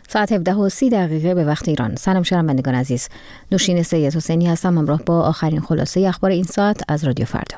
ساعت 17:30 به وقت ایران. سلام شنوندگان عزیز. نوشین سید حسینی هستم همراه با آخرین خلاصه اخبار این ساعت از رادیو فردا.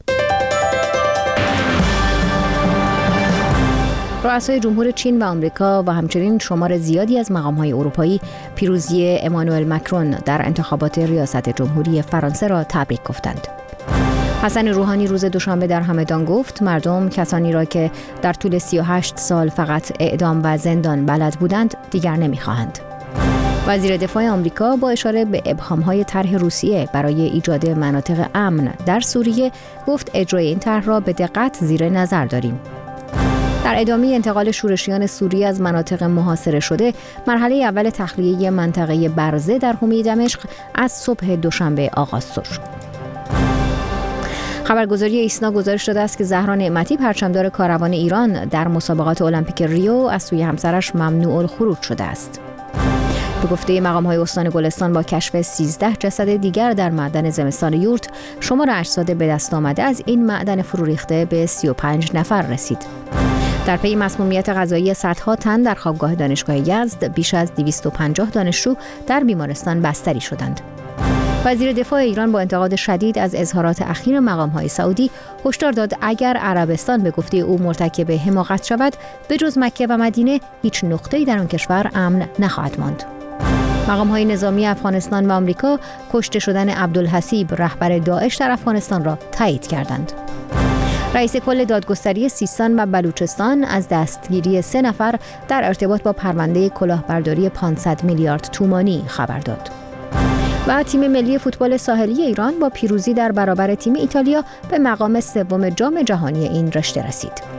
رؤسای جمهور چین و آمریکا و همچنین شمار زیادی از مقام‌های اروپایی پیروزی امانوئل مکرون در انتخابات ریاست جمهوری فرانسه را تبریک گفتند. حسن روحانی روز دوشنبه در همدان گفت مردم کسانی را که در طول 38 سال فقط اعدام و زندان بلد بودند دیگر نمی‌خواهند. وزیر دفاع آمریکا با اشاره به ابهام‌های طرح روسیه برای ایجاد مناطق امن در سوریه گفت اجرای این طرح را به دقت زیر نظر داریم. در ادامه انتقال شورشیان سوریه از مناطق محاصره شده، مرحله اول تخلیه منطقه برزه در حومه دمشق از صبح دوشنبه آغاز شد. خبرگزاری ایسنا گزارش داده است که زهرا نعمتی پرچمدار کاروان ایران در مسابقات المپیک ریو از سوی همسرش ممنوع الخروج شده است. به گفته مقام‌های استان گلستان با کشف 13 جسد دیگر در معدن زمستان یورت، شمار اجساد به دست آمده از این معدن فرو ریخته به 35 نفر رسید. در پی مسمومیت غذایی صدها تن در خوابگاه دانشگاه یزد، بیش از 250 دانشجو در بیمارستان بستری شدند. وزیر دفاع ایران با انتقاد شدید از اظهارات اخیر مقام‌های سعودی هشدار داد اگر عربستان به گفته او مرتکب حماقت شود، به جز مکه و مدینه هیچ نقطه‌ای در آن کشور امن نخواهد ماند. مقام‌های نظامی افغانستان و آمریکا کشته شدن عبدالحسیب رهبر داعش در افغانستان را تایید کردند. رئیس کل دادگستری سیستان و بلوچستان از دستگیری 3 نفر در ارتباط با پرونده کلاهبرداری 500 میلیارد تومانی خبر داد. و تیم ملی فوتبال ساحلی ایران با پیروزی در برابر تیم ایتالیا به مقام سوم جام جهانی این رشته رسید.